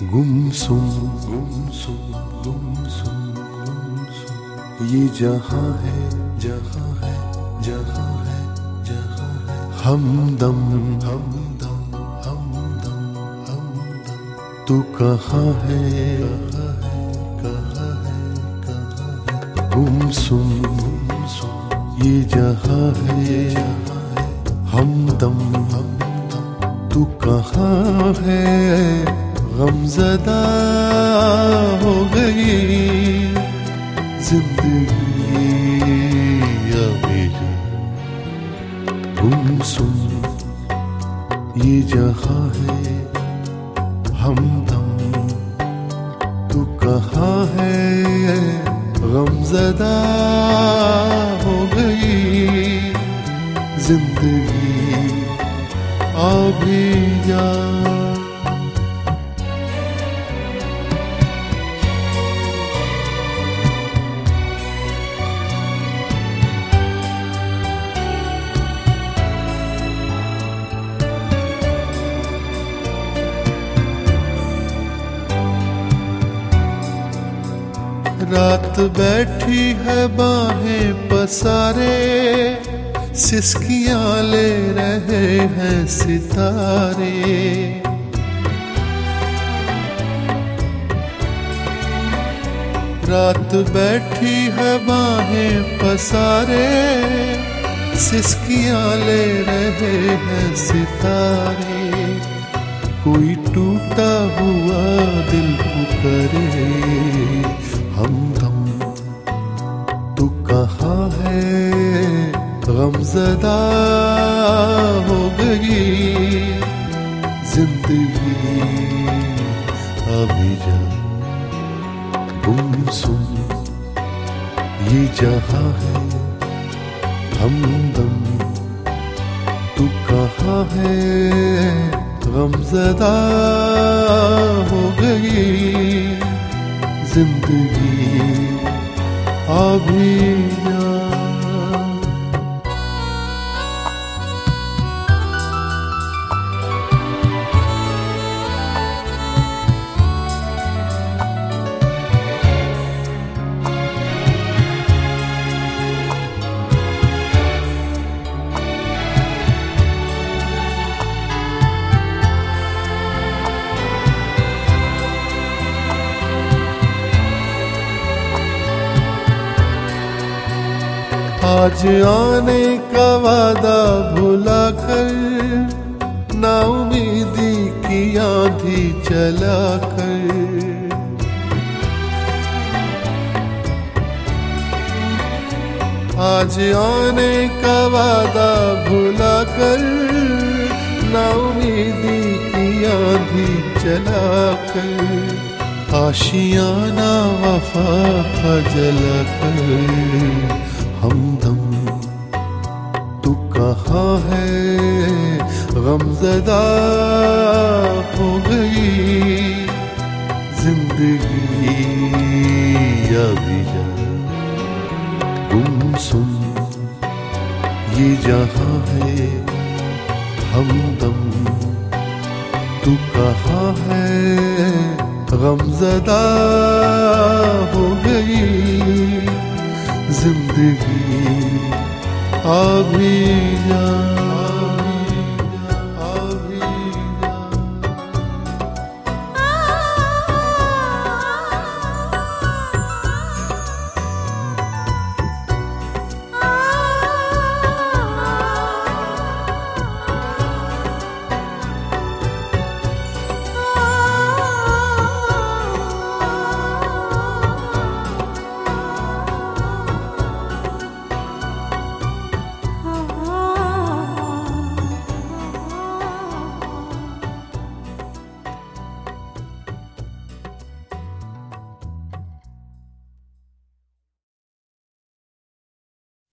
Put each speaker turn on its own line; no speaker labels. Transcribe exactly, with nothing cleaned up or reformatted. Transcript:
गुमसुम गुमसुम गुमसुम गुमसुम ये जहां है जहां है जहां है जहां है हमदम हमदम हमदम हमदम तू कहाँ है कहाँ है कहाँ है गुमसुम गुमसुम ये जहां है जहां है हमदम हमदम तू कहाँ है गमज़दा हो गई जिंदगी अभी गुमसुम ये जहां है हमदम तू कहाँ है गमज़दा हो गई जिंदगी अभी जा रात बैठी है बाहें पसारे सिसकियां ले रहे हैं सितारे रात बैठी है बाहें पसारे सिसकियां ले रहे हैं सितारे कोई टूटा हुआ दिल पुकारे हमदम तू कहाँ है गमज़दा हो गई जिंदगी अभी जा गुमसुम ये जहां है हमदम तू कहाँ है गमज़दा हो गई जिंदगी अभी जा आज आने का वादा भुला कर ना उम्मीदी की आंधी चला कर आज आने का वादा भुला कर ना उम्मीदी की आंधी चला कर आशियाना वफा का जला कर हमदम तू कहाँ है गमज़दा हो गई जिंदगी अभी जा गुमसुम ये जहां है हमदम तू कहाँ है गमज़दा हो गई जिंदगी अभी जा